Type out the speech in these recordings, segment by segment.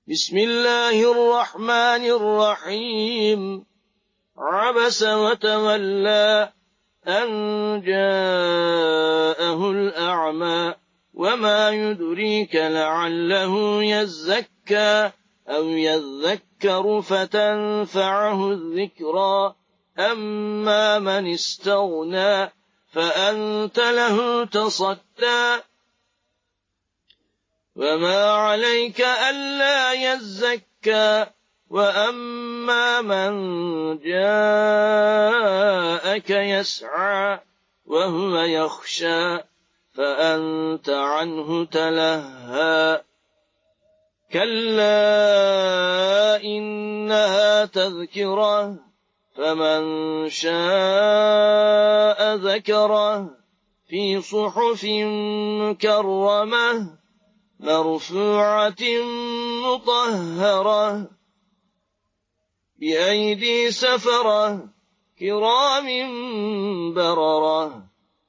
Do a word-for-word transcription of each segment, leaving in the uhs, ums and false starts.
بسم الله الرحمن الرحيم عبس وتولى أن جاءه الأعمى وما يدريك لعله يزكى أو يذكر فتنفعه الذكرى أما من استغنى فأنت له تصدى وما عليك ألا يزكى وأما من جاءك يسعى وهو يخشى فأنت عنه تلهى كلا إنها تذكرة فمن شاء ذكره في صحف مكرمة مرفوعة مطهرة بأيدي سفرة كرام بررة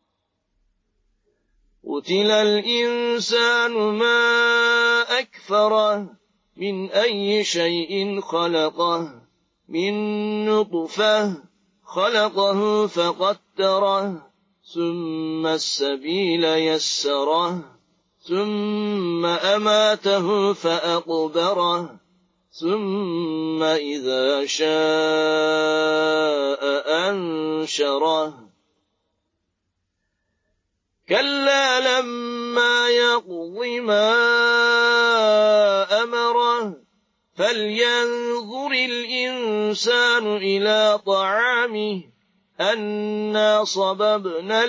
قتل الإنسان ما أكفره من أي شيء خلقه من نطفة خلقه فقدره ثم السبيل يسره ثم أماته فأقبره ثم إذا شاء أنشره كلا لما يقض ما أمره فلينظر الإنسان إلى طعامه أنا صببنا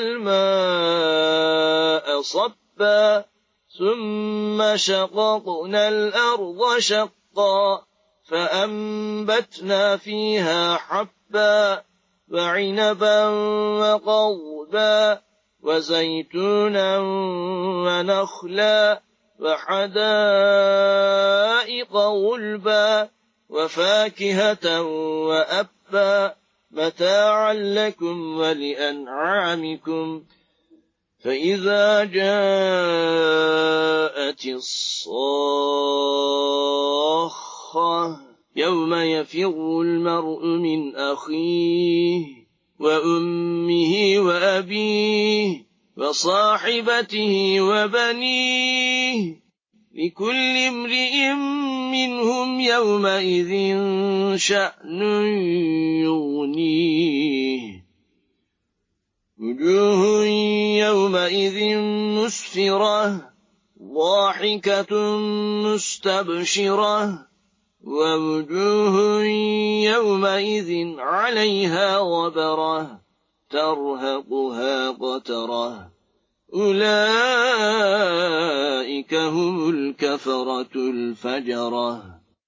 الماء صبا ثم شققنا الأرض شقا فأنبتنا فيها حبا وعنبا وقضبا وزيتونا ونخلا وحدائق غلبا وفاكهة وأبا متاعا لكم ولأنعامكم فإذا جاءت الصاخة يوم يفر المرء من أخيه وأمه وأبيه وصاحبته وبنيه لكل امرئ منهم يومئذ شأن يغنيه وجوه يومئذ مسفرة ضاحكة مستبشرة ووجوه يومئذ عليها غبرة ترهقها قترة أولئك هم الكفرة الفجرة